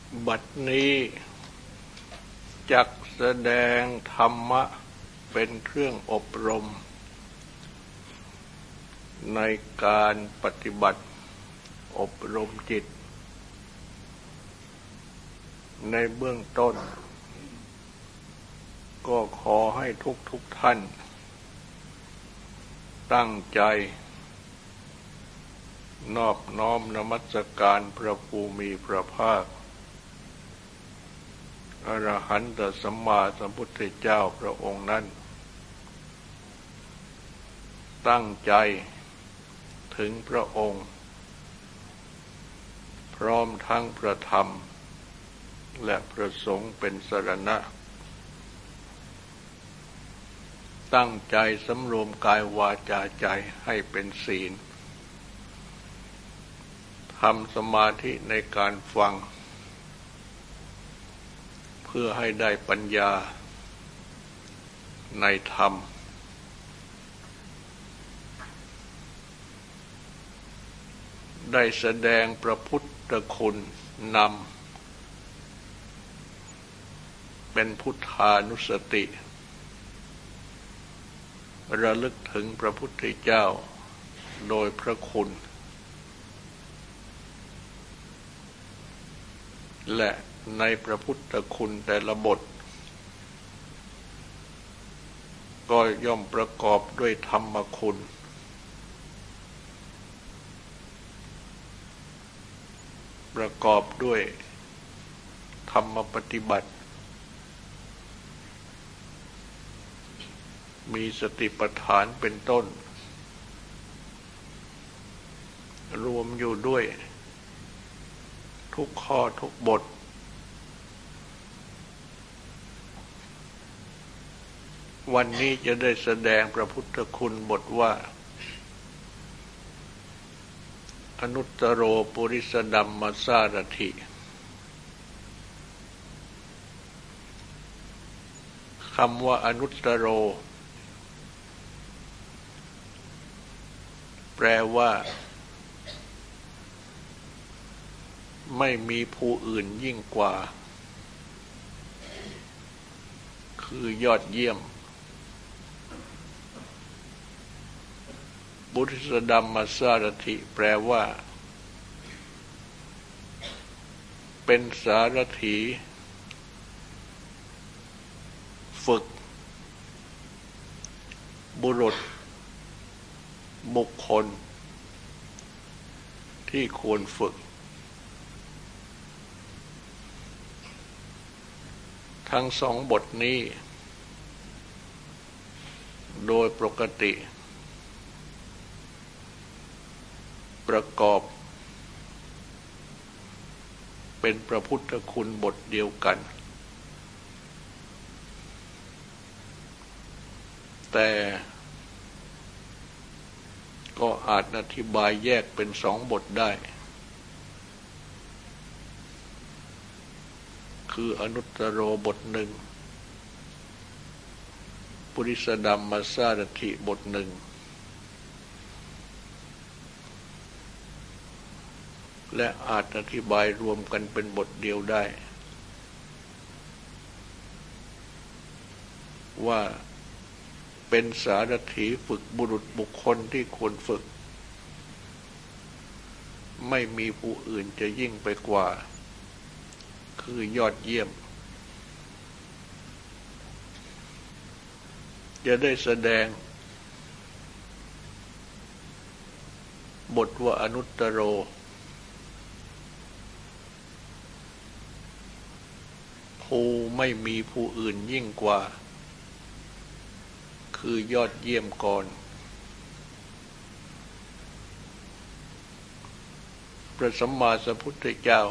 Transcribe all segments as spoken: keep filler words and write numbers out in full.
บัดนี้จักแสดงธรรมะเป็นเครื่องอบรมในการปฏิบัติอบรมจิตในเบื้องต้นก็ขอให้ทุกทุกท่านตั้งใจนอบน้อมนมัสการพระภูมิพระภาคอรหันตสัมมาสัมพุทธเจ้าพระองค์นั้นตั้งใจถึงพระองค์พร้อมทั้งพระธรรมและพระสงฆ์เป็นสรณะตั้งใจสำรวมกายวาจาใจให้เป็นศีลทำสมาธิในการฟังเพื่อให้ได้ปัญญาในธรรมได้แสดงพระพุทธคุณนำเป็นพุทธานุสติระลึกถึงพระพุทธเจ้าโดยพระคุณและในพระพุทธคุณแต่ละบทก็ย่อมประกอบด้วยธรรมคุณประกอบด้วยธรรมปฏิบัติมีสติปัฏฐานเป็นต้นรวมอยู่ด้วยทุกข้อทุกบทวันนี้จะได้แสดงพระพุทธคุณบทว่าอนุตตโรปุริสดัมมัสสารถิคำว่าอนุตตโรแปลว่าไม่มีผู้อื่นยิ่งกว่าคือยอดเยี่ยมปุริสดัมมัสสารถิแปลว่าเป็นสารถีฝึกบุรุษบุคคลที่ควรฝึกทั้งสองบทนี้โดยปกติประกอบเป็นพระพุทธคุณบทเดียวกันแต่ก็อาจอธิบายแยกเป็นสองบทได้คืออนุตตโรบทหนึ่งปุริสดัมมัสสารถิบทหนึ่งและอาจอธิบายรวมกันเป็นบทเดียวได้ว่าเป็นสารถีฝึกบุรุษบุคคลที่ควรฝึกไม่มีผู้อื่นจะยิ่งไปกว่าคือยอดเยี่ยมจะได้แสดงบทว่าอนุตตโรผู้ไม่มีผู้อื่นยิ่งกว่าคือยอดเยี่ยมก่อนพระสัมมาสัมพุทธเจ้า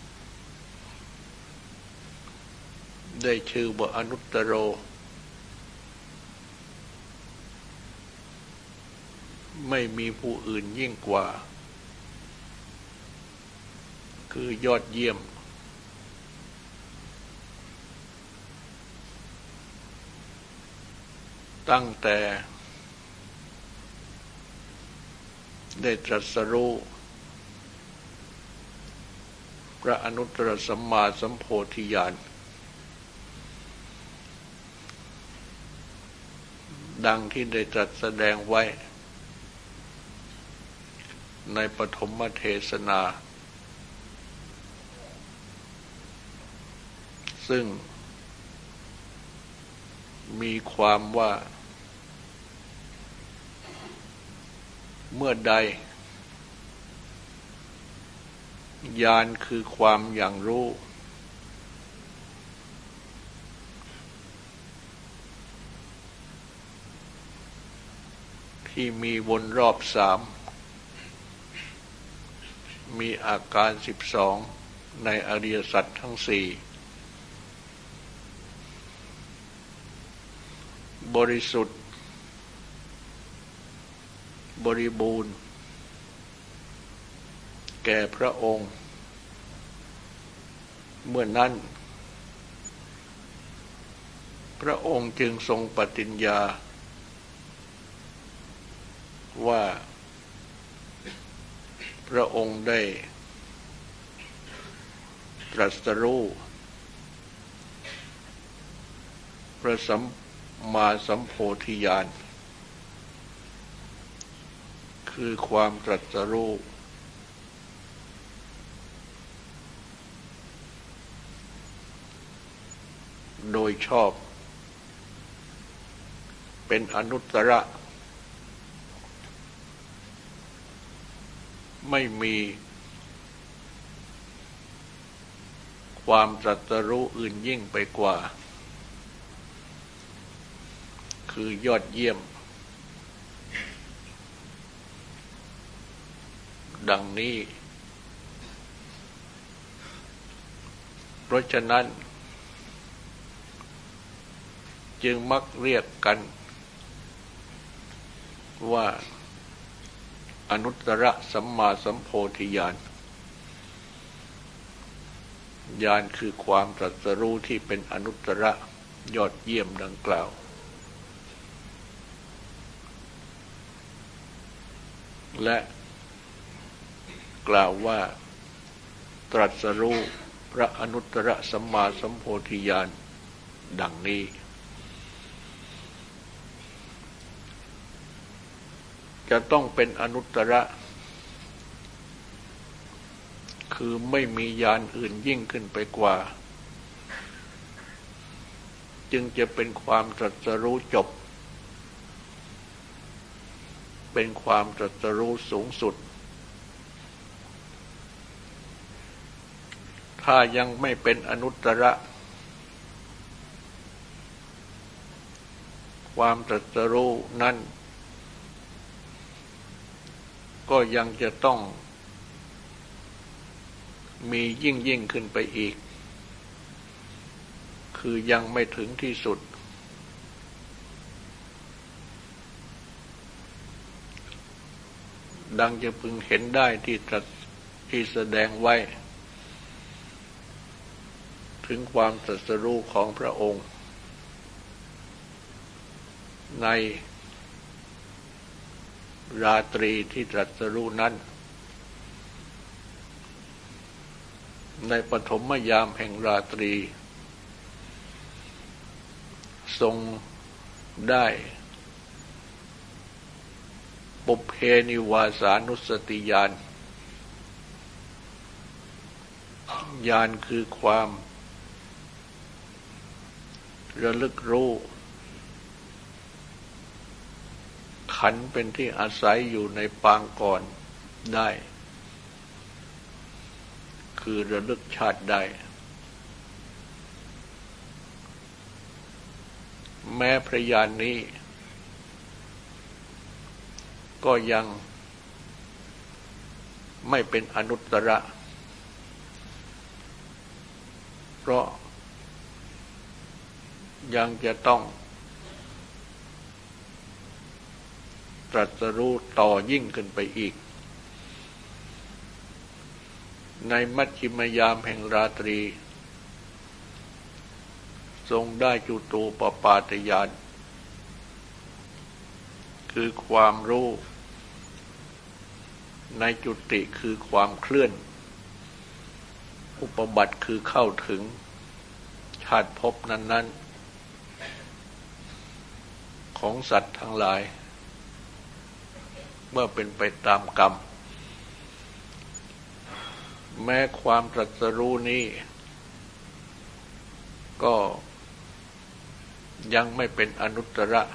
ได้ชื่อว่าอนุตตโรไม่มีผู้อื่นยิ่งกว่าคือยอดเยี่ยมตั้งแต่ได้ตรัสรู้พระอนุตตรสัมมาสัมโพธิญาณดังที่ได้ตรัสแสดงไว้ในปฐมเทศนาซึ่งมีความว่าเมื่อใดญาณคือความอย่างรู้ที่มีวนรอบสามมีอาการสิบสองในอริยสัจทั้งสี่บริสุทธิ์บริบูรณ์แก่พระองค์เมื่อนั้นพระองค์จึงทรงปฏิญญาว่าพระองค์ได้ตรัสรู้พระสัมมาสัมโพธิญาณคือความตรัสรู้โดยชอบเป็นอนุตตรไม่มีความตรัสรู้อื่นยิ่งไปกว่าคือยอดเยี่ยมดังนี้เพราะฉะนั้นจึงมักเรียกกันว่าอนุตตรสัมมาสัมโพธิญาณญาณคือความตรัสรู้ที่เป็นอนุตตรยอดเยี่ยมดังกล่าวและกล่าวว่าตรัสรู้พระอนุตตรสัมมาสัมโพธิญาณดังนี้จะต้องเป็นอนุตตรคือไม่มีญาณอื่นยิ่งขึ้นไปกว่าจึงจะเป็นความตรัสรู้จบเป็นความตรัสรู้สูงสุดถ้ายังไม่เป็นอนุตตรความตรัสรู้นั้นก็ยังจะต้องมียิ่งยิ่งขึ้นไปอีกคือยังไม่ถึงที่สุดดังจะพึงเห็นได้ที่ตรัสที่แสดงไว้ถึงความตรัสรู้ของพระองค์ในราตรีที่ตรัสรู้นั้นในปฐมยามแห่งราตรีทรงได้ปุพเพนิวาสานุสติญาณญาณคือความระลึกรู้ขันธ์เป็นที่อาศัยอยู่ในปางก่อนได้คือระลึกชาติได้แม้พระญาณนี้ก็ยังไม่เป็นอนุตตรเพราะยังจะต้องตรัสรู้ต่อยิ่งขึ้นไปอีกในมัชฌิมยามแห่งราตรีทรงได้จุตูปปาตญาณคือความรู้ในจุติคือความเคลื่อนอุปบัติคือเข้าถึงชาติภพนั้นๆของสัตว์ทั้งหลายเมื่อเป็นไปตามกรรมแม้ความตรัสรู้นี้ก็ยังไม่เป็นอนุตตร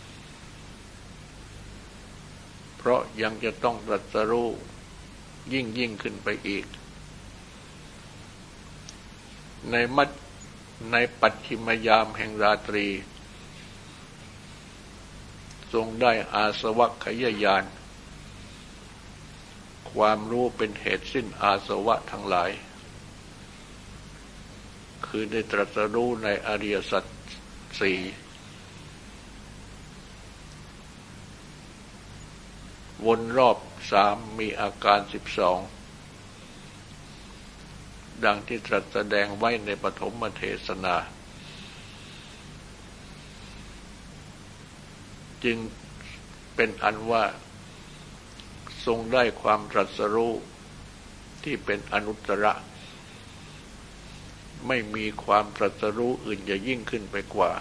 เพราะยังจะต้องตรัสรู้ยิ่งยิ่งขึ้นไปอีกในมัดในปัจฉิมยามแห่งราตรีทรงได้อาสวัคยญาณความรู้เป็นเหตุสิ้นอาสวะทั้งหลายคือได้ตรัสรู้ในอริยสัจสี่วนรอบสามมีอาการสิบสองดังที่ตรัสแสดงไว้ในปฐมเทศนาจึงเป็นอันว่าทรงได้ความตรัสรู้ที่เป็นอนุตตรไม่มีความตรัสรู้อื่นจะยิ่งขึ้นไปกว่า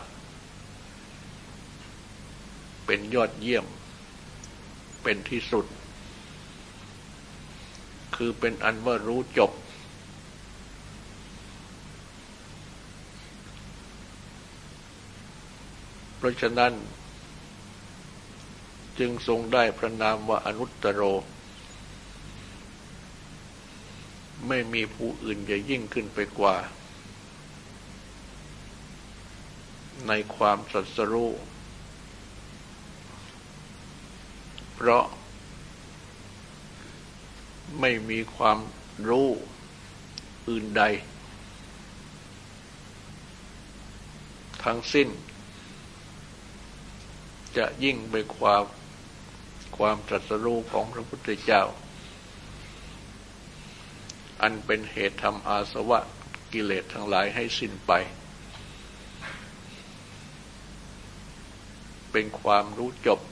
เป็นยอดเยี่ยมเป็นที่สุดคือเป็นอันว่ารู้จบเพราะฉะนั้นจึงทรงได้พระนามว่าอนุตตโรไม่มีผู้อื่นจะยิ่งขึ้นไปกว่าในความตรัสรู้เพราะไม่มีความรู้อื่นใดทั้งสิ้นจะยิ่งไปความความตรัสรู้ของพระพุทธเจ้าอันเป็นเหตุทำอาสวะกิเลสทั้งหลายให้สิ้นไปเป็นความรู้จบ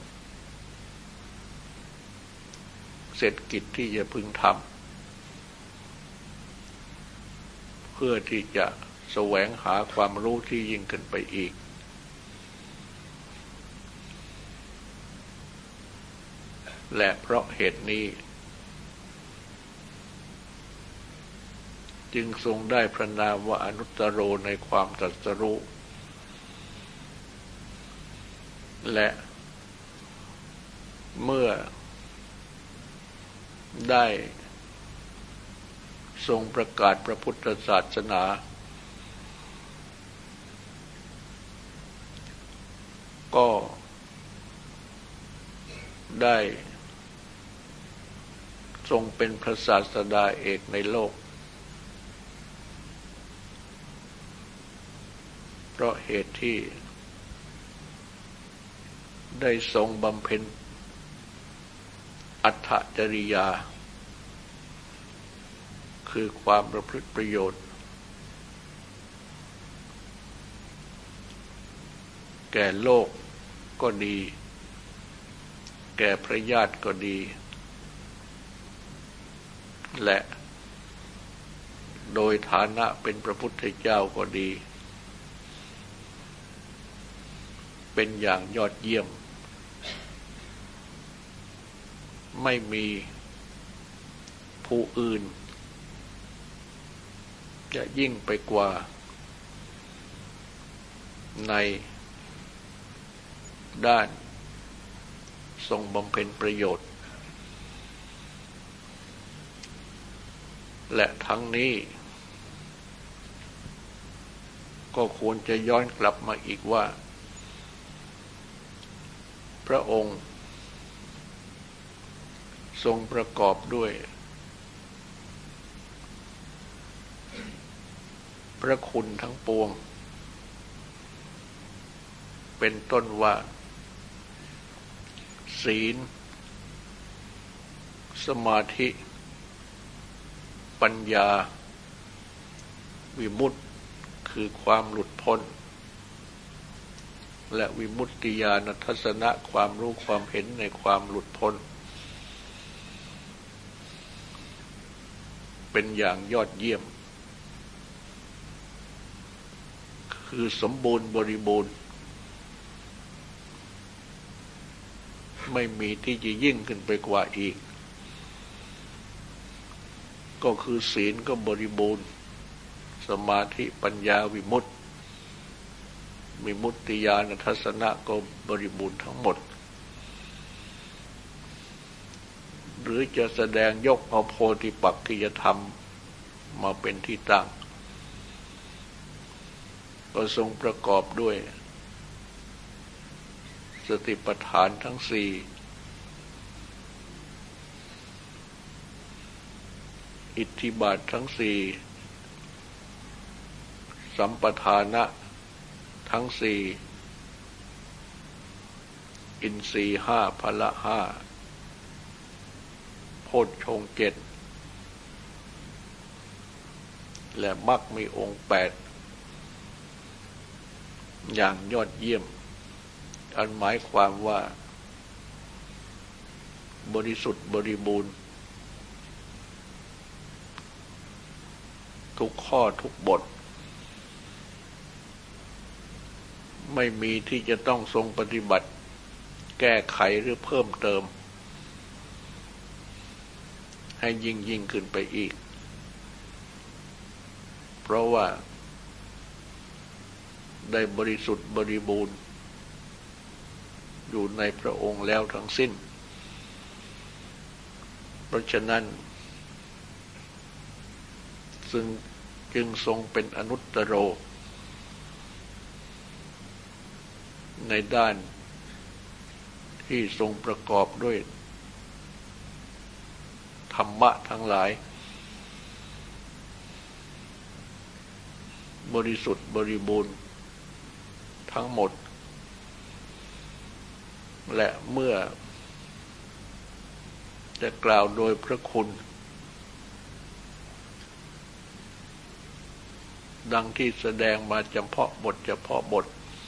เสร็จกิจที่จะพึงทำเพื่อที่จะแสวงหาความรู้ที่ยิ่งขึ้นไปอีกและเพราะเหตุนี้จึงทรงได้พระนามว่าอนุตตโรในความตรัสรู้และเมื่อได้ทรงประกาศพระพุทธศาสนาก็ได้ทรงเป็นพระศาสดาเอกในโลกเพราะเหตุที่ได้ทรงบำเพ็ญอัตถจริยาคือความประพฤติประโยชน์แก่โลกก็ดีแก่พระญาติก็ดีและโดยฐานะเป็นพระพุทธเจ้าก็ดีเป็นอย่างยอดเยี่ยมไม่มีผู้อื่นจะยิ่งไปกว่าในด้านทรงบำเพ็ญประโยชน์และทั้งนี้ก็ควรจะย้อนกลับมาอีกว่าพระองค์ทรงประกอบด้วยพระคุณทั้งปวงเป็นต้นว่าศีลสมาธิปัญญาวิมุตติคือความหลุดพ้นและวิมุตติญาณทัศนะความรู้ความเห็นในความหลุดพ้นเป็นอย่างยอดเยี่ยมคือสมบูรณ์บริบูรณ์ไม่มีที่จะยิ่งขึ้นไปกว่าอีกก็คือศีลก็บริบูรณ์สมาธิปัญญาวิมุตติวิมุตติญาณทัศนะก็บริบูรณ์ทั้งหมดหรือจะแสดงยกเอาโพธิปักขิยธรรมมาเป็นที่ตั้งก็ทรงประกอบด้วยสติปัฏฐานทั้งสี่อิทธิบาททั้งสี่สัมปทานะทั้งสี่อินทรีย์ห้าพละห้าโพชฌงค์เจ็ดและมรรคมีองค์แปดอย่างยอดเยี่ยมอันหมายความว่าบริสุทธิ์บริบูรณ์ทุกข้อทุกบทไม่มีที่จะต้องทรงปฏิบัติแก้ไขหรือเพิ่มเติมให้ยิ่งยิ่งขึ้นไปอีกเพราะว่าได้บริสุทธิ์บริบูรณ์อยู่ในพระองค์แล้วทั้งสิ้นเพราะฉะนั้นซึ่งจึงทรงเป็นอนุตตโรในด้านที่ทรงประกอบด้วยธรรมะทั้งหลายบริสุทธิ์บริบูรณ์ทั้งหมดและเมื่อจะกล่าวโดยพระคุณดังที่แสดงมาเฉพาะบทเฉพาะบท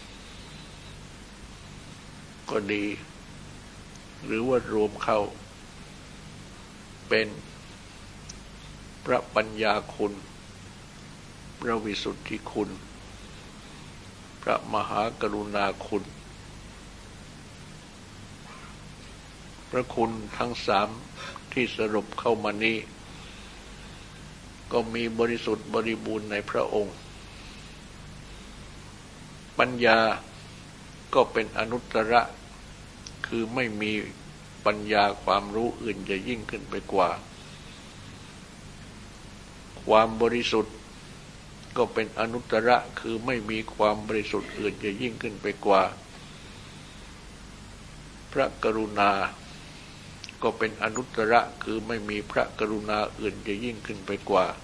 ก็ดีหรือว่ารวมเข้าเป็นพระปัญญาคุณพระวิสุทธิคุณพระมหากรุณาคุณพระคุณทั้งสามที่สรุปเข้ามานี้ก็มีบริสุทธิ์บริบูรณ์ในพระองค์ปัญญาก็เป็นอนุตตรคือไม่มีปัญญาความรู้อื่นจะยิ่งขึ้นไปกว่าความบริสุทธิ์ก็เป็นอนุตตรคือไม่มีความบริสุทธิ์อื่นจะยิ่งขึ้นไปกว่าพระกรุณาก็เป็นอนุตตรคือไม่มีพระกรุณาอื่นจะยิ่งขึ้นไปกว่า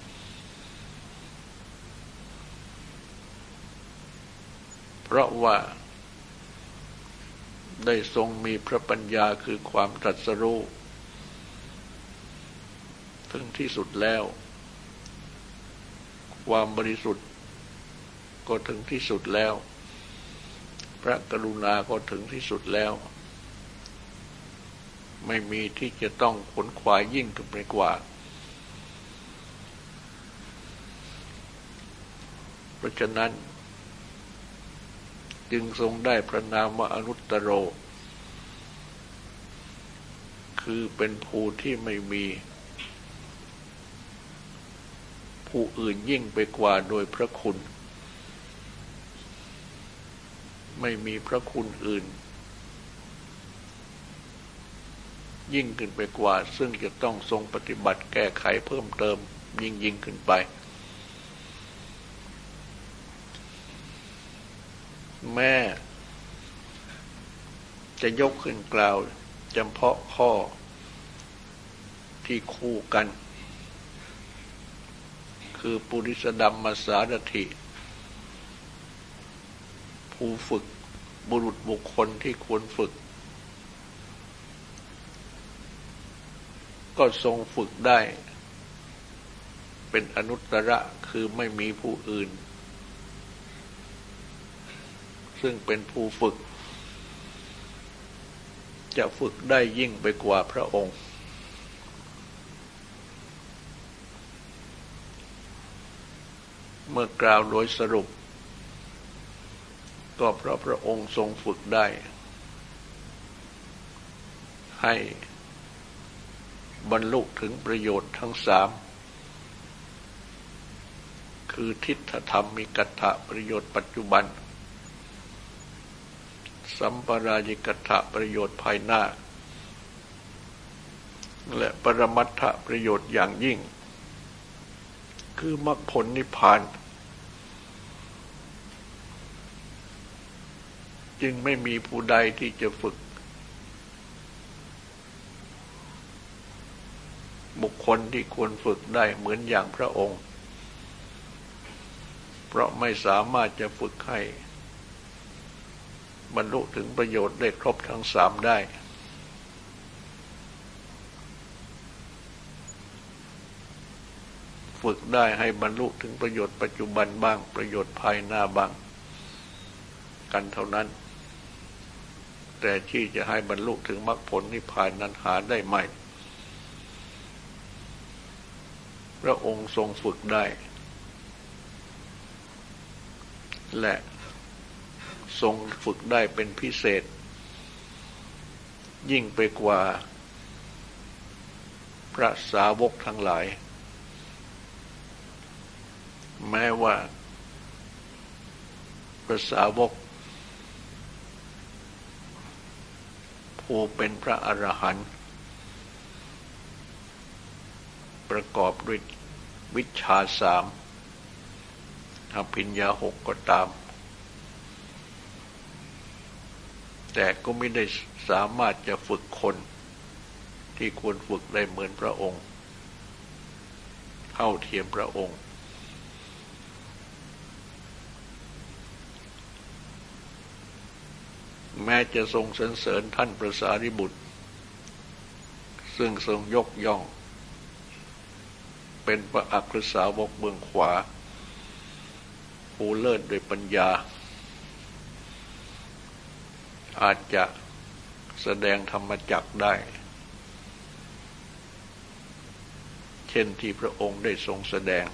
เพราะว่าได้ทรงมีพระปัญญาคือความตรัสรู้ถึงที่สุดแล้วความบริสุทธิ์ก็ถึงที่สุดแล้วพระกรุณาก็ถึงที่สุดแล้วไม่มีที่จะต้องขวนขวายยิ่งขึ้นไปกว่าเพราะฉะนั้นจึงทรงได้พระนามว่าอนุตตโรคือเป็นผู้ที่ไม่มีผู้อื่นยิ่งไปกว่าโดยพระคุณไม่มีพระคุณอื่นยิ่งขึ้นไปกว่าซึ่งจะต้องทรงปฏิบัติแก้ไขเพิ่มเติมยิ่งยิ่งขึ้นไปแม้จะยกขึ้นกล่าวเฉพาะข้อที่คู่กันคือปุริสดัมมัสสารถิผู้ฝึกบุรุษบุคคลที่ควรฝึกก็ทรงฝึกได้เป็นอนุตตรคือไม่มีผู้อื่นซึ่งเป็นผู้ฝึกจะฝึกได้ยิ่งไปกว่าพระองค์เมื่อกล่าวโดยสรุปก็เพราะพระองค์ทรงฝึกได้ให้บรรลุถึงประโยชน์ทั้งสามคือทิฏฐธรรมิกัตถะประโยชน์ปัจจุบันสัมปรายิกัตถะประโยชน์ภายหน้าและปรมัตถประโยชน์อย่างยิ่งคือมรรคผลนิพพานจึงไม่มีผู้ใดที่จะฝึกบุคคลที่ควรฝึกได้เหมือนอย่างพระองค์เพราะไม่สามารถจะฝึกให้บรรลุถึงประโยชน์ได้ครบทั้งสามได้ฝึกได้ให้บรรลุถึงประโยชน์ปัจจุบันบ้างประโยชน์ภายหน้าบ้างกันเท่านั้นแต่ที่จะให้บรรลุถึงมรรคผลนิพพานนั้นหาได้ไม่พระองค์ทรงฝึกได้และทรงฝึกได้เป็นพิเศษยิ่งไปกว่าพระสาวกทั้งหลายแม้ว่าพระสาวกผู้เป็นพระอรหันต์ประกอบด้วยวิชชาสามอภิญญาหกก็ตามแต่ก็ไม่ได้สามารถจะฝึกคนที่ควรฝึกได้เหมือนพระองค์เท่าเทียมพระองค์แม้จะทรงสรรเสริญท่านพระสารีบุตรซึ่งทรงยกย่องเป็นพระอัครสาวกเบื้องขวาผู้เลิศด้วยปัญญาอาจจะแสดงธรรมจักรได้เช่นที่พระองค์ได้ทรงแสดง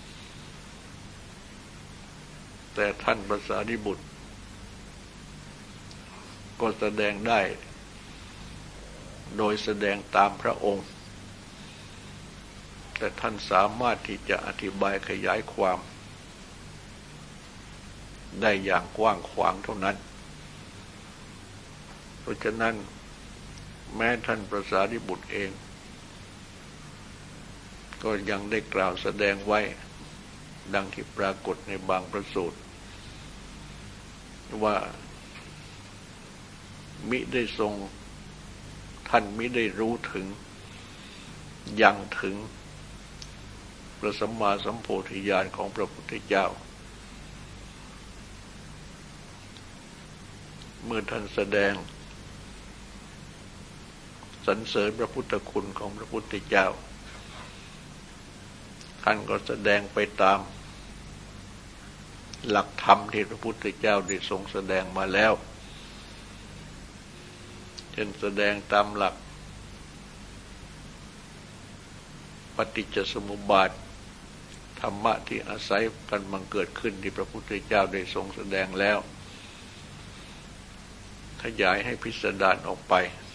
แต่ท่านพระสารีบุตรก็แสดงได้โดยแสดงตามพระองค์แต่ท่านสามารถที่จะอธิบายขยายความได้อย่างกว้างขวางเท่านั้นเพราะฉะนั้นแม้ท่านพระสารีบุตรเองก็ยังได้กล่าวแสดงไว้ดังที่ปรากฏในบางพระสูตรว่ามิได้ทรงท่านมิได้รู้ถึงยังถึงพระสัมมาสัมโพธิญาณของพระพุทธเจ้าเมื่อท่านแสดงสรรเสริญพระพุทธคุณของพระพุทธเจ้าท่านก็แสดงไปตามหลักธรรมที่พระพุทธเจ้าได้ทรงแสดงมาแล้วเช่นแสดงตามหลักปฏิจจสมุปบาทธรรมะที่อาศัยกันบังเกิดขึ้นที่พระพุทธเจ้าได้ทรงแสดงแล้วขยายให้พิสดารออกไป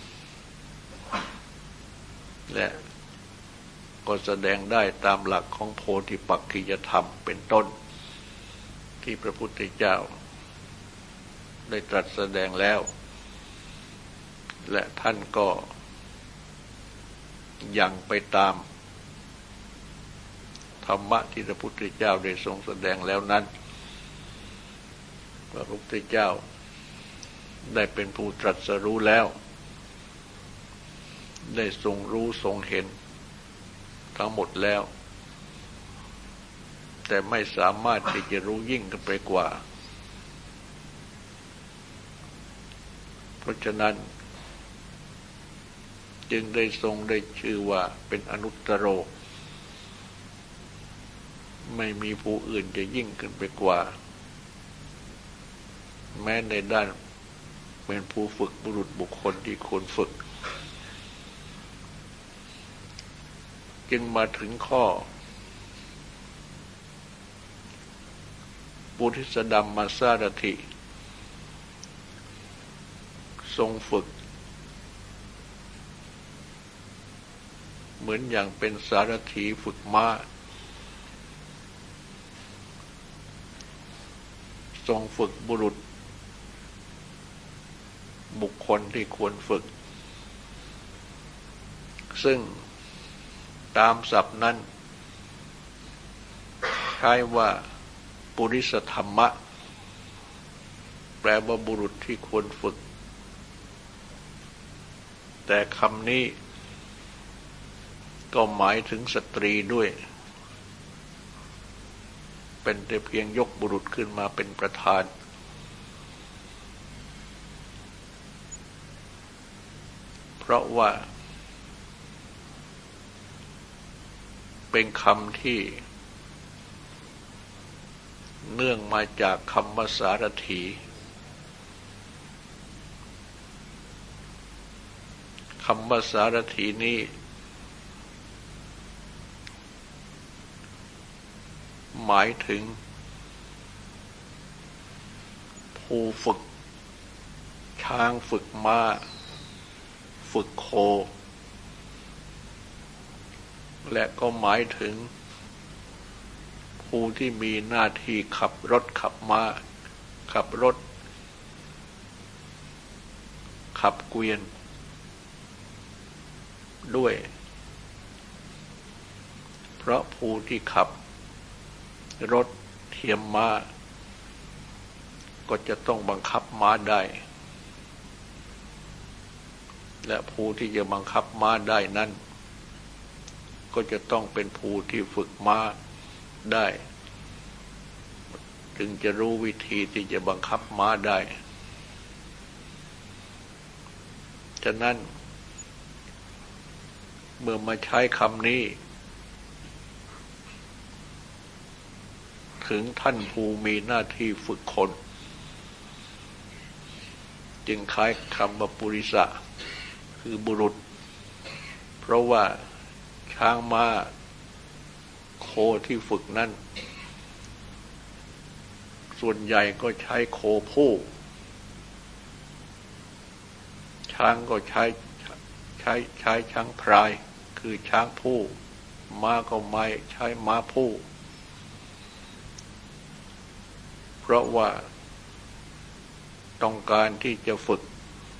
และก็แสดงได้ตามหลักของโพธิปักขิยธรรมเป็นต้นที่พระพุทธเจ้าได้ตรัสแสดงแล้วและท่านก็ยังไปตามธรรมะที่พระพุทธเจ้าได้ทรงแสดงแล้วนั้นพระพุทธเจ้าได้เป็นผู้ตรัสรู้แล้วได้ทรงรู้ทรงเห็นทั้งหมดแล้วแต่ไม่สามารถที่จะรู้ยิ่งขึ้นไปกว่าเพราะฉะนั้นจึงได้ทรงได้ชื่อว่าเป็นอนุตตโรไม่มีผู้อื่นจะยิ่งขึ้นไปกว่าแม้ในด้านเป็นผู้ฝึกบุรุษบุคคลที่ควรฝึกจึงมาถึงข้อปุถิสดัมมัสสารถิทรงฝึกเหมือนอย่างเป็นสารถีฝึกม้าทรงฝึกบุรุษบุคคลที่ควรฝึกซึ่งตามศัพท์นั้นใช้ว่าปุริสธรรมะแปลว่าบุรุษที่ควรฝึกแต่คำนี้ก็หมายถึงสตรีด้วยเป็นแต่เพียงยกบุรุษขึ้นมาเป็นประธานเพราะว่าเป็นคำที่เนื่องมาจากคำว่าสารถีคำว่าสารถีนี้หมายถึงผู้ฝึกช้างฝึกม้าฝึกโคและก็หมายถึงผู้ที่มีหน้าที่ขับรถขับม้าขับรถขับเกวียนด้วยเพราะผู้ที่ขับรถเทียมม้าก็จะต้องบังคับม้าได้และผู้ที่จะบังคับม้าได้นั้นก็จะต้องเป็นผู้ที่ฝึกม้าได้จึงจะรู้วิธีที่จะบังคับม้าได้ฉะนั้นเมื่อมาใช้คำนี้ถึงท่านผู้มีหน้าที่ฝึกคนจึงคล้ายคำว่าปุริสะคือบุรุษเพราะว่าช้างม้าโคที่ฝึกนั้นส่วนใหญ่ก็ใช้โคผู้ช้างก็ใช้ใช้ใช้ช้างพรายคือช้างผู้ม้าก็ไม่ใช้ม้าผู้เพราะว่าต้องการที่จะฝึก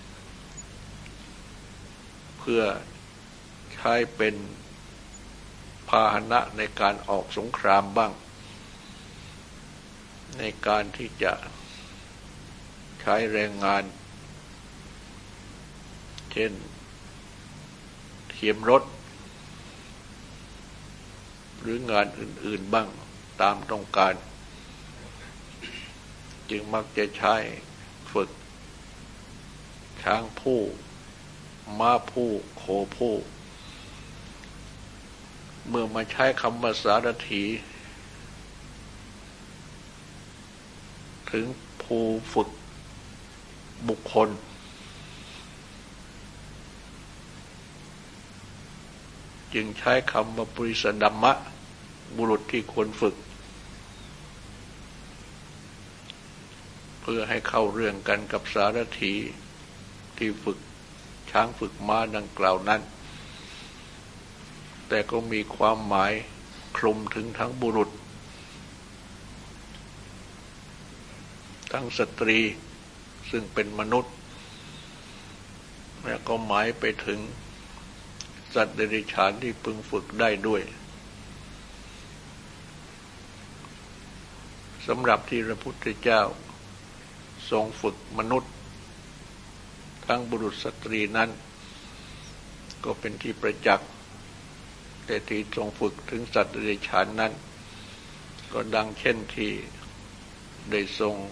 เพื่อใช้เป็นพาหนะในการออกสงครามบ้างในการที่จะใช้แรงงานเช่นเทียมรถหรืองานอื่นๆบ้างตามต้องการจึงมักจะใช้ฝึกช้างผู้ม้าผู้โคผู้เมื่อมาใช้คำว่าสารถีถึงผู้ฝึกบุคคลจึงใช้คำว่าปุริสดัมมะบุรุษที่ควรฝึกเพื่อให้เข้าเรื่องกันกับสารถีที่ฝึกช้างฝึกม้าดังกล่าวนั้นแต่ก็มีความหมายคลุมถึงทั้งบุรุษทั้งสตรีซึ่งเป็นมนุษย์และก็หมายไปถึงสัตว์เดรัจฉานที่พึงฝึกได้ด้วยสำหรับที่พระพุทธเจ้าทรงฝึกมนุษย์ทั้งบุรุษสตรีนั้นก็เป็นที่ประจักษ์แต่ที่ทรงฝึกถึงสัตว์เดรัจฉานนั้นก็ดังเช่นที่ได้ทรง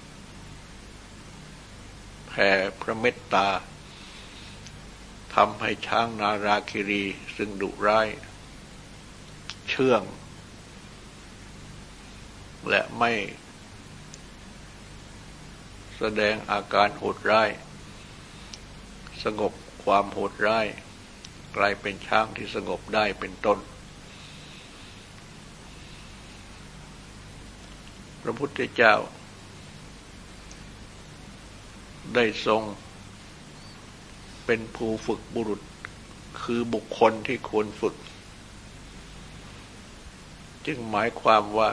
แผ่พระเมตตาทำให้ช้างนาราคิรีซึ่งดุร้ายเชื่องและไม่แสดงอาการโหดร้ายสงบความโหดร้ายกลายเป็นช้างที่สงบได้เป็นต้นพระพุทธเจ้าได้ทรงเป็นผู้ฝึกบุรุษคือบุคคลที่ควรฝึกจึงหมายความว่า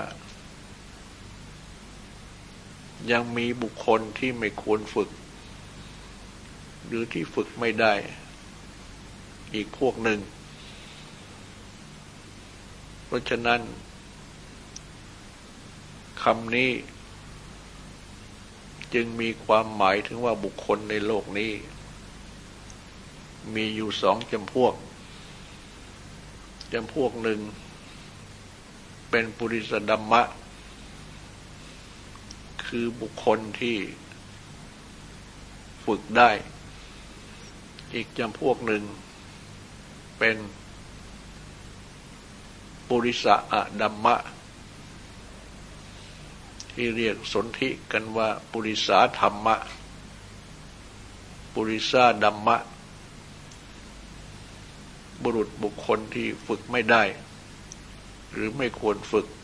ยังมีบุคคลที่ไม่ควรฝึกหรือที่ฝึกไม่ได้อีกพวกหนึ่งเพราะฉะนั้นคำนี้จึงมีความหมายถึงว่าบุคคลในโลกนี้มีอยู่สองจำพวกจำพวกหนึ่งเป็นปุริสดัมมะคือบุคคลที่ฝึกได้อีกจำพวกหนึ่งเป็นปุริสอดัมมะที่เรียกสนธิกันว่าปุริสาธรรมะปุริสาดัมมะบุรุษบุคคลที่ฝึกไม่ได้หรือไม่ควรฝึก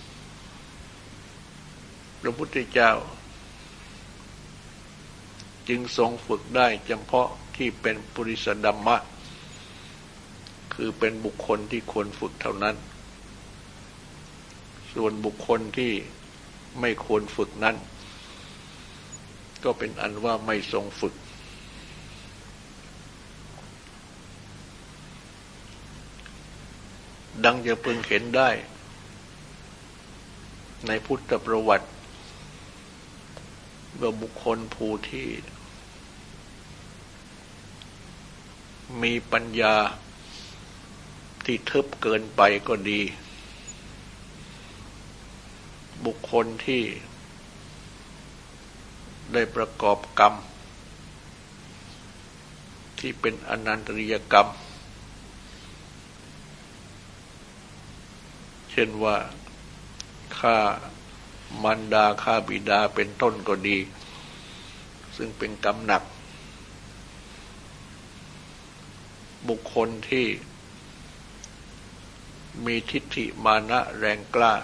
พระพุทธเจ้าจึงทรงฝึกได้เฉพาะที่เป็นปุริสดัมมะคือเป็นบุคคลที่ควรฝึกเท่านั้นส่วนบุคคลที่ไม่ควรฝึกนั้นก็เป็นอันว่าไม่ทรงฝึกดังจะพึงเห็นได้ในพุทธประวัติว่าบุคคลผู้ที่มีปัญญาที่ทึบเกินไปก็ดีบุคคลที่ได้ประกอบกรรมที่เป็นอนันตริยกรรมเช่นว่าฆ่ามารดาฆ่าบิดาเป็นต้นก็ดีซึ่งเป็นกรรมหนักบุคคลที่มีทิฏฐิมานะแรงกล้า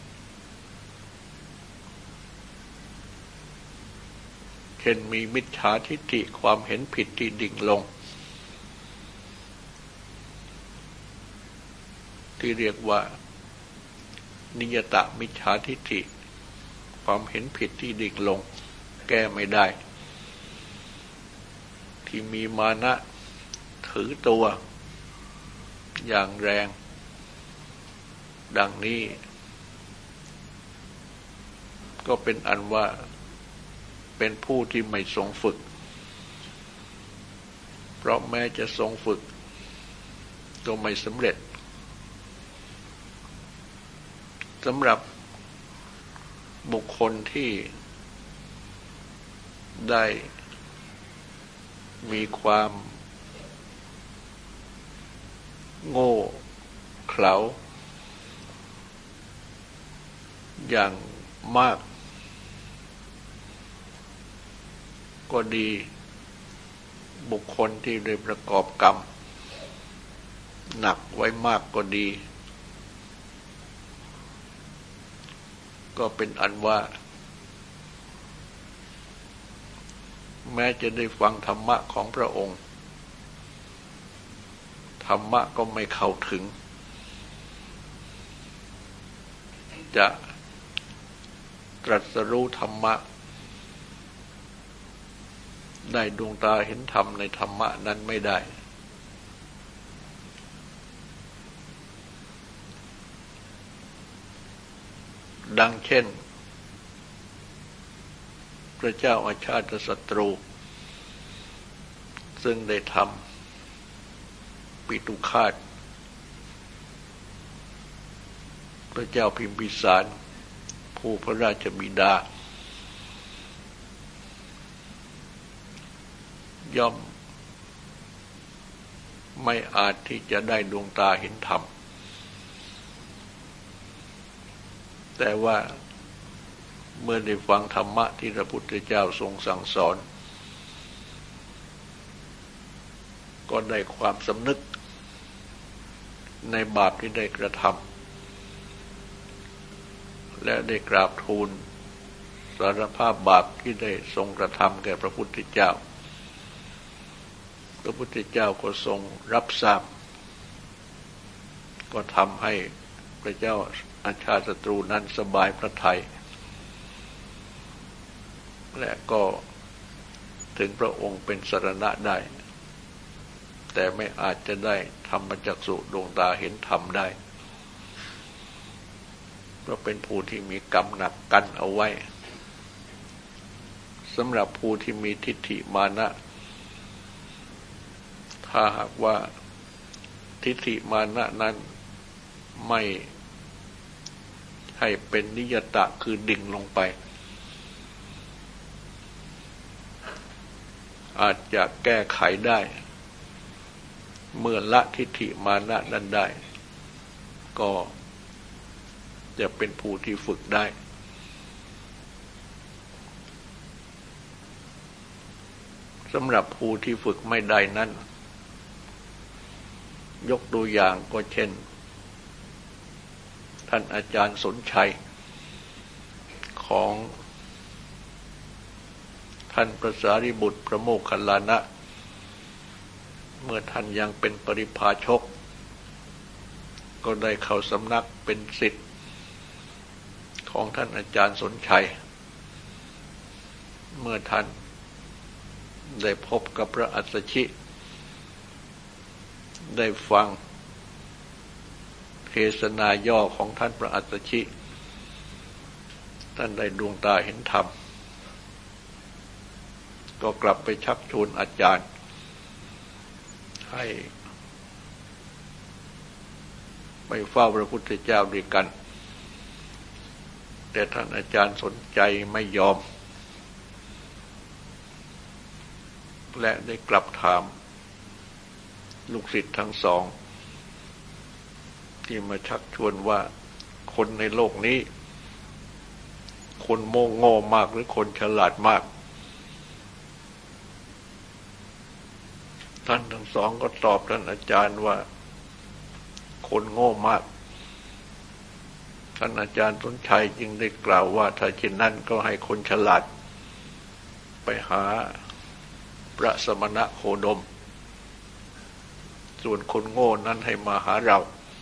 เช่นมีมิจฉาทิฏฐิความเห็นผิดที่ดิ่งลงที่เรียกว่านิยตมิจฉาทิฏฐิความเห็นผิดที่ดิ่งลงแก้ไม่ได้ที่มีมานะถือตัวอย่างแรงดังนี้ก็เป็นอันว่าเป็นผู้ที่ไม่ทรงฝึกเพราะแม้จะทรงฝึกก็ไม่สำเร็จสำหรับบุคคลที่ได้มีความโง่เขลาอย่างมากก็ดีบุคคลที่ได้ประกอบกรรมหนักไว้มากก็ดีก็เป็นอันว่าแม้จะได้ฟังธรรมะของพระองค์ธรรมะก็ไม่เข้าถึงจะตรัสรู้ธรรมะได้ดวงตาเห็นธรรมในธรรมะนั้นไม่ได้ดังเช่นพระเจ้าอาชาติศัตรูซึ่งได้ทำปิตุฆาตพระเจ้าพิมพิสารผู้พระราชบิดาย่อมไม่อาจที่จะได้ดวงตาเห็นธรรมแต่ว่าเมื่อได้ฟังธรรมะที่พระพุทธเจ้าทรงสั่งสอนก็ได้ความสำนึกในบาปที่ได้กระทำและได้กราบทูลสารภาพบาปที่ได้ทรงกระทำแก่พระพุทธเจ้าพระพุทธเจ้าก็ทรงรับทราบก็ทำให้พระเจ้าอาชาติศัตรูนั้นสบายพระทัยและก็ถึงพระองค์เป็นสรณะได้แต่ไม่อาจจะได้ธรรมจักษุดวงตาเห็นธรรมได้เพราะเป็นผู้ที่มีกรรมหนักกั้นเอาไว้สำหรับผู้ที่มีทิฏฐิมานะถ้าหากว่าทิฏฐิมานะนั้นไม่ให้เป็นนิยตะคือดิ่งลงไปอาจจะแก้ไขได้เมื่อละทิฏฐิมานะนั้นได้ก็จะเป็นผู้ที่ฝึกได้สำหรับผู้ที่ฝึกไม่ได้นั้นยกตัวอย่างก็เช่นท่านอาจารย์สนชัยของท่านพระสารีบุตรพระโมคคัลลานะเมื่อท่านยังเป็นปริพาชกก็ได้เข้าสำนักเป็นศิษย์ของท่านอาจารย์สนชัยเมื่อท่านได้พบกับพระอัสสชิได้ฟังเทศนาย่อของท่านพระอัสสชิท่านได้ดวงตาเห็นธรรมก็กลับไปชักชวนอาจารย์ให้ไปเฝ้าพระพุทธเจ้าด้วยกันแต่ท่านอาจารย์สนใจไม่ยอมและได้กลับถามลูกศิษย์ทั้งสองที่มาชักชวนว่าคนในโลกนี้คนโง่โง่มากหรือคนฉลาดมากท่านทั้งสองก็ตอบท่านอาจารย์ว่าคนโง่มากท่านอาจารย์สนชัยจึงได้กล่าวว่าถ้าเช่นนั้นก็ให้คนฉลาดไปหาพระสมณะโคดมส่วนคนโง่นั้นให้มาหาเรา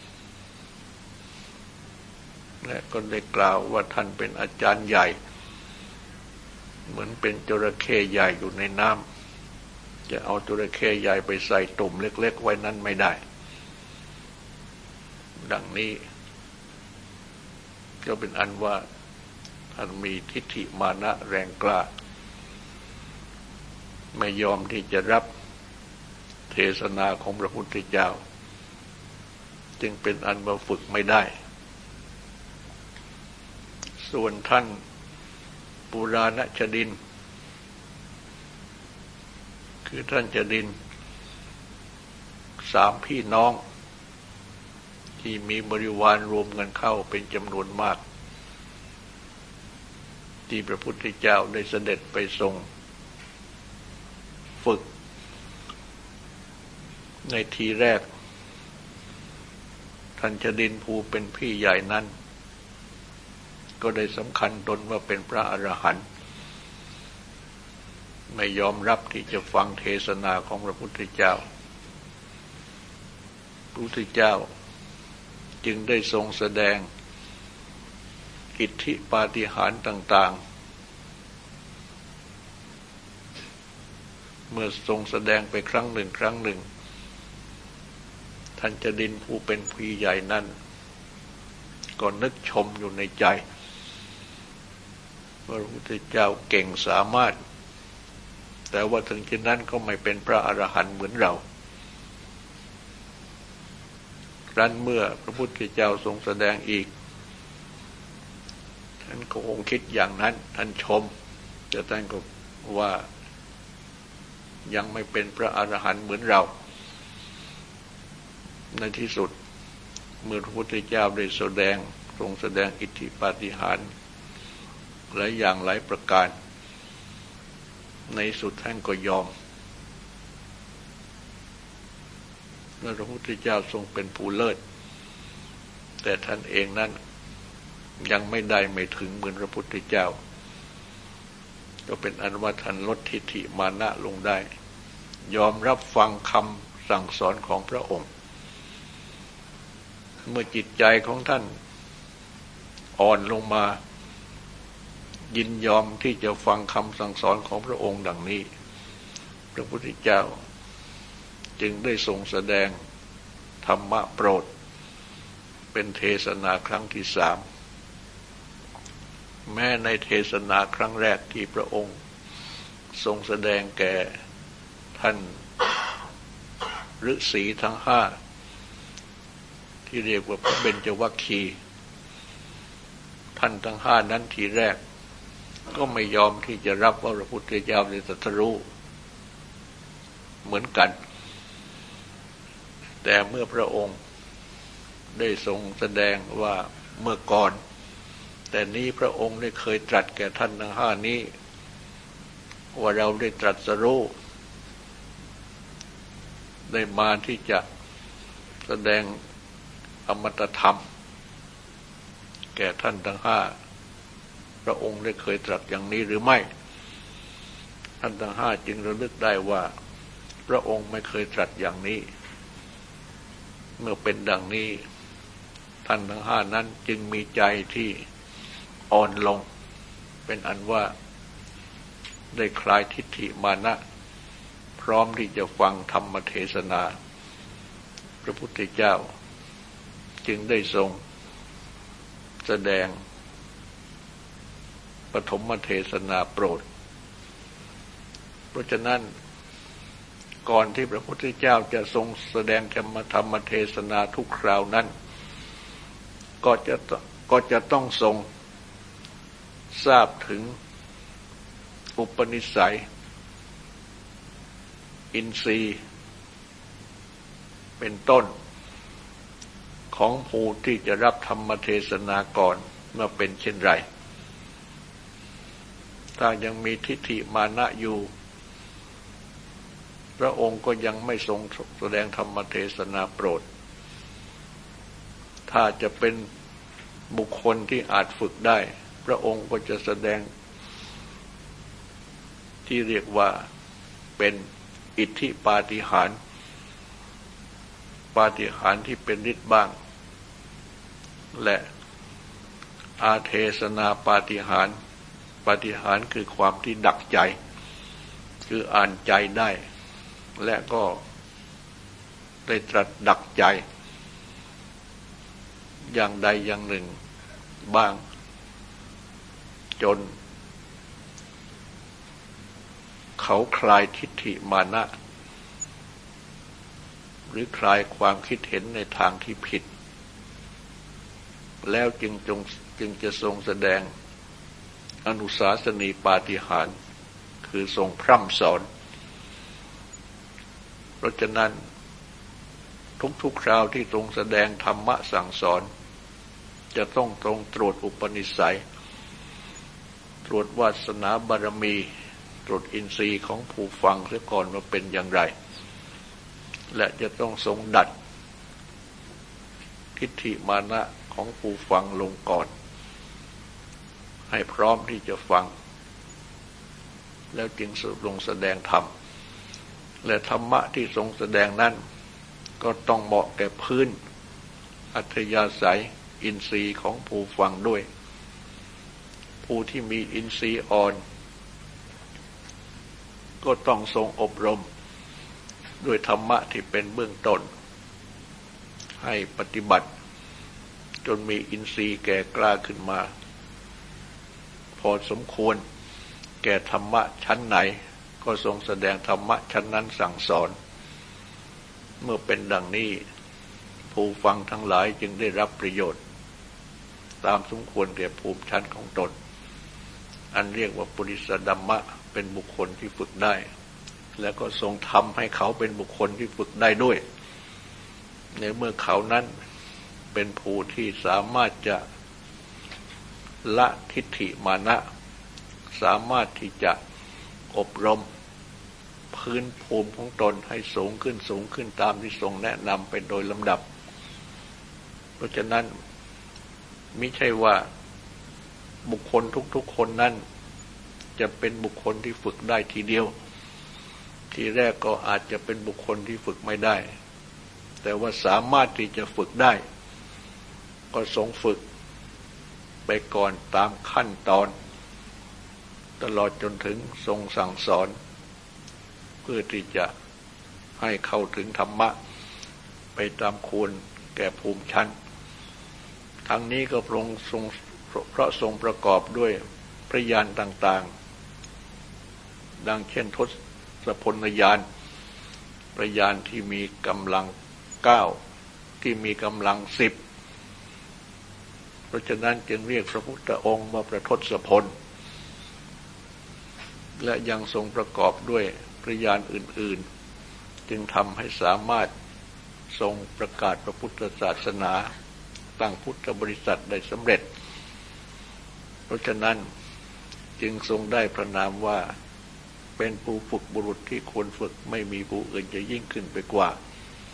และก็ได้กล่าวว่าท่านเป็นอาจารย์ใหญ่เหมือนเป็นจระเข้ใหญ่อยู่ในน้ำจะเอาจระเข้ใหญ่ไปใส่ตุ่มเล็กๆไว้นั้นไม่ได้ดังนี้ก็เป็นอันว่าท่านมีทิฏฐิมานะแรงกล้าไม่ยอมที่จะรับเทศนาของพระพุทธเจ้าจึงเป็นอันว่าฝึกไม่ได้ส่วนท่านปุราณชดินคือท่านชดินสามพี่น้องที่มีบริวารรวมกันเข้าเป็นจำนวนมากที่พระพุทธเจ้าได้เสด็จไปทรงฝึกในทีแรกท่านชดินภูเป็นพี่ใหญ่นั้นก็ได้สำคัญตนว่าเป็นพระอรหันต์ไม่ยอมรับที่จะฟังเทศนาของพระพุทธเจ้าพระพุทธเจ้าจึงได้ทรงแสดงอิทธิปาฏิหาริย์ต่างๆเมื่อทรงแสดงไปครั้งหนึ่งครั้งหนึ่งท่านชดินผู้เป็นพี่ใหญ่นั้นก็นึกชมอยู่ในใจว่าพระพุทธเจ้าเก่งสามารถแต่ว่าถึงเช่นนั้นก็ไม่เป็นพระอรหันต์เหมือนเราครั้นเมื่อพระพุทธเจ้าทรงแสดงอีกท่านก็คงคิดอย่างนั้นท่านชมแต่ท่านก็ว่ายังไม่เป็นพระอรหันต์เหมือนเราในที่สุดเมื่อพระพุทธเจ้าได้แสดงทรงแสดงอิทธิปาฏิหาริย์หลายอย่างหลายประการในสุดท่านก็ยอมและพระพุทธเจ้าทรงเป็นผู้เลิศแต่ท่านเองนั้นยังไม่ได้ไม่ถึงเหมือนพระพุทธเจ้าก็เป็นอันว่าท่านลดทิฏฐิมานะลงได้ยอมรับฟังคำสั่งสอนของพระองค์เมื่อจิตใจของท่านอ่อนลงมายินยอมที่จะฟังคำสั่งสอนของพระองค์ดังนี้พระพุทธเจ้าจึงได้ทรงแสดงธรรมะโปรดเป็นเทศนาครั้งที่สามแม้ในเทศนาครั้งแรกที่พระองค์ทรงแสดงแก่ท่านฤาษีทั้งห้าที่เรียกว่าพระเบญจวัคคีย์ท่านทั้งห้านั้นทีแรกก็ไม่ยอมที่จะรับว่าพระพุทธเจ้าได้ตรัสรู้เหมือนกันแต่เมื่อพระองค์ได้ทรงแสดงว่าเมื่อก่อนแต่นี้พระองค์ได้เคยตรัสแก่ท่านทั้งห้านี้ว่าเราได้ตรัสรู้ได้มาที่จะแสดงอมตะธรรมแก่ท่านทั้งห้าพระองค์ได้เคยตรัสอย่างนี้หรือไม่ท่านทั้งห้าจึงระลึกได้ว่าพระองค์ไม่เคยตรัสอย่างนี้เมื่อเป็นดังนี้ท่านทั้งห้านั้นจึงมีใจที่อ่อนลงเป็นอันว่าได้คลายทิฏฐิมานะพร้อมที่จะฟังธรรมเทศนาพระพุทธเจ้าจึงได้ทรงแสดงปฐมเทศนาโปรดเพราะฉะนั้นก่อนที่พระพุทธเจ้าจะทรงแสดงธรรมเทศนาทุกคราวนั้นก็จะก็จะต้องทรงทราบถึงอุปนิสัยอินทรีย์เป็นต้นของผู้ที่จะรับธรรมเทศนาก่อนเมื่อเป็นเช่นไรถ้ายังมีทิฏฐิมานะอยู่พระองค์ก็ยังไม่ทรงแสดงธรรมเทศนาโปรดถ้าจะเป็นบุคคลที่อาจฝึกได้พระองค์ก็จะแสดงที่เรียกว่าเป็นอิทธิปาฏิหาริย์ปาฏิหาริย์ที่เป็นฤทธิ์บ้างและอาเทศนาปาฏิหาริย์ปาฏิหาริย์คือความที่ดักใจคืออ่านใจได้และก็ได้ตรัสดักใจอย่างใดอย่างหนึ่งบ้างจนเขาคลายทิฏฐิมานะหรือคลายความคิดเห็นในทางที่ผิดแล้วจึงจงจึงจะทรงแสดงอนุสาสนีปาฏิหาริย์คือทรงพร่ำสอนเพราะฉะนั้นทุกๆคราวที่ทรงแสดงธรรมะสั่งสอนจะต้องตรงตรวจอุปนิสัยตรวจวาสนาบารมีตรวจอินทรีย์ของผู้ฟังเสียก่อนว่าเป็นอย่างไรและจะต้องทรงดัดทิฏฐิมานะของผู้ฟังลงก่อนให้พร้อมที่จะฟังแล้วจึงทรงแสดงธรรมและธรรมะที่ทรงแสดงนั้นก็ต้องเหมาะแก่พื้นอัธยาศัยอินทรีย์ของผู้ฟังด้วยผู้ที่มีอินทรีย์อ่อนก็ต้องทรงอบรมด้วยธรรมะที่เป็นเบื้องต้นให้ปฏิบัติจนมีอินทรีย์แก่กล้าขึ้นมาพอสมควรแก่ธรรมะชั้นไหนก็ทรงแสดงธรรมะชั้นนั้นสั่งสอนเมื่อเป็นดังนี้ผู้ฟังทั้งหลายจึงได้รับประโยชน์ตามสมควรแก่ภูมิชั้นของตนอันเรียกว่าปุริสดัมมะเป็นบุคคลที่ฝึกได้และก็ทรงทำให้เขาเป็นบุคคลที่ฝึกได้ด้วยในเมื่อเขานั้นเป็นผู้ที่สามารถจะละทิฏฐิมานะสามารถที่จะอบรมพื้นภูมิของตนให้สูงขึ้นสูงขึ้นตามที่ทรงแนะนำไปโดยลำดับเพราะฉะนั้นมิใช่ว่าบุคคลทุกๆคนนั้นจะเป็นบุคคลที่ฝึกได้ทีเดียวทีแรกก็อาจจะเป็นบุคคลที่ฝึกไม่ได้แต่ว่าสามารถที่จะฝึกได้ก็ทรงฝึกไปก่อนตามขั้นตอนตลอดจนถึงทรงสั่งสอนเพื่อที่จะให้เข้าถึงธรรมะไปตามควรแก่ภูมิชั้นทั้งนี้ก็พระองค์ทรงเพราะทรงประกอบด้วยพระญาณต่างๆดังเช่นทศพลญาณพระญาณที่มีกำลังเก้าที่มีกำลังสิบเพราะฉะนั้นจึงเรียกพระพุทธองค์ว่าพระทศพลและยังทรงประกอบด้วยพระญาณอื่นๆจึงทำให้สามารถทรงประกาศพระพุทธศาสนาตั้งพุทธบริษัทได้สำเร็จเพราะฉะนั้นจึงทรงได้พระนามว่าเป็นผู้ฝึกบุรุษที่ควรฝึกไม่มีผู้อื่นจะยิ่งขึ้นไปกว่า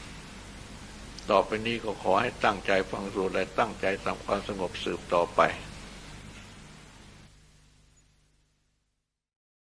ต่อไปนี้ก็ขอให้ตั้งใจฟังสวดและตั้งใจทำความสงบสืบต่อไป